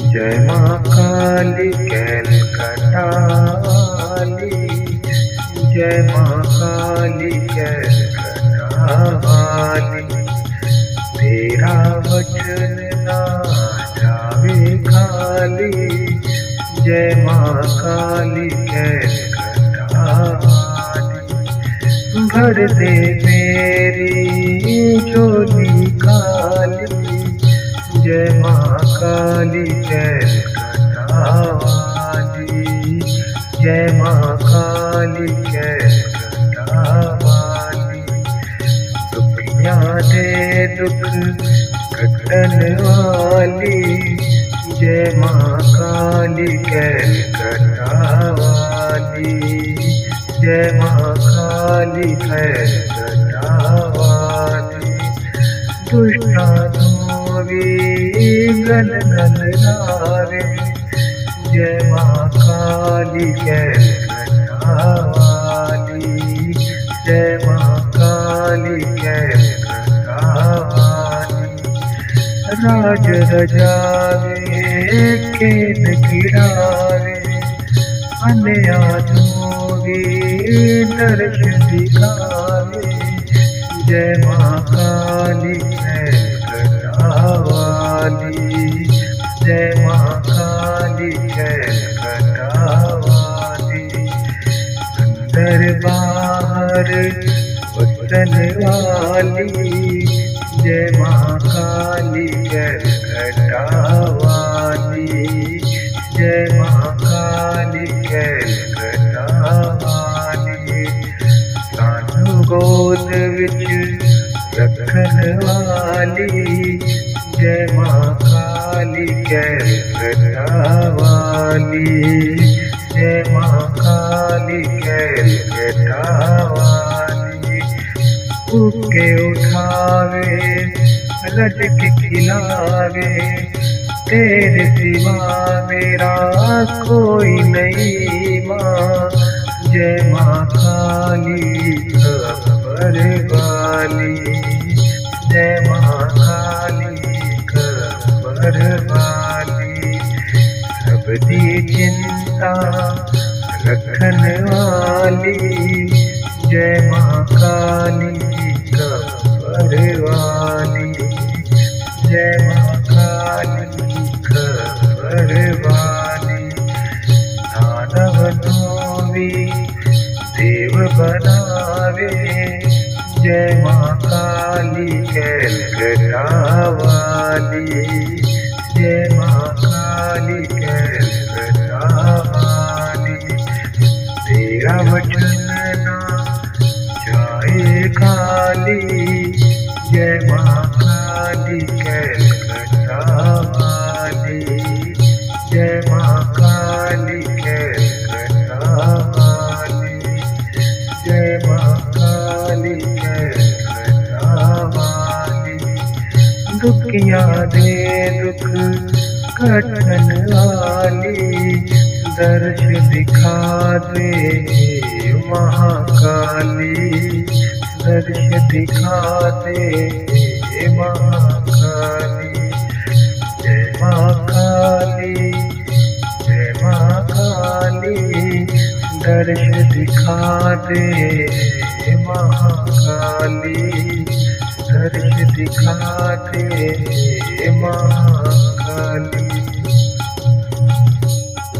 जय माँ काली कैलकटा वाली, जय माँ काली कैलकटा वाली। तेरा वचन ना जावे खाली, जय माँ काली कैलकटा वाली। भर दे मेरी झोली खाली, जय माँ काली कैलकटा वाली, जय माँ काली कैलकटा वाली। दुखियाँ दे दुख कटन वाली, जय माँ काली कैलकटा वाली, जय माँ काली कैलकटा वाली। दुष्टा गल लावे, जय माँ काली कैलकटा वाली, जय माँ काली कैलकटा वाली। राज रजावे खेत गिरावे, अन्यायोगी दर्श दिखावे, जय माँ काली कैलकटा वाली, जय माँ काली कैलकटा वाली। अंदर बाहर वतन वाली, जय माँ काली कैलकटा वाली, जय माँ काली कैलकटा वाली। सानू गोद विच रखन वाली, जय माँ काली कैलकटा वाली, जय माँ काली कैलकटा वाली। भूखे उठावे रज के खिलावे, तेरे सिवा मेरा कोई नहीं माँ, जय माँ काली खबर वाली, जय माँ काली खबर वाली। सबकी चिंता रखन वाली, जय माँ काली खबर वाली, जय माँ काली खबर वाली। दानवों भी देव बनावे, जय माँ काली कैलकटा वाली, जय माँ काली कैलकटा वाली। तेरा वचन ना जाए खाली, जय माँ काली कैलकटा वाली, जय माँ काली कैलकटा वाली, जय माँ काली कैलकटा वाली। दुखियाँ दे दुख कटन वाली, दर्श दिखा दे महाकाली, दर्श दिखा दे महाकाली। जय माँ काली, जय माँ काली, दर्श दिखा दे महाकाली, दर्श दिखा दे महाकाली।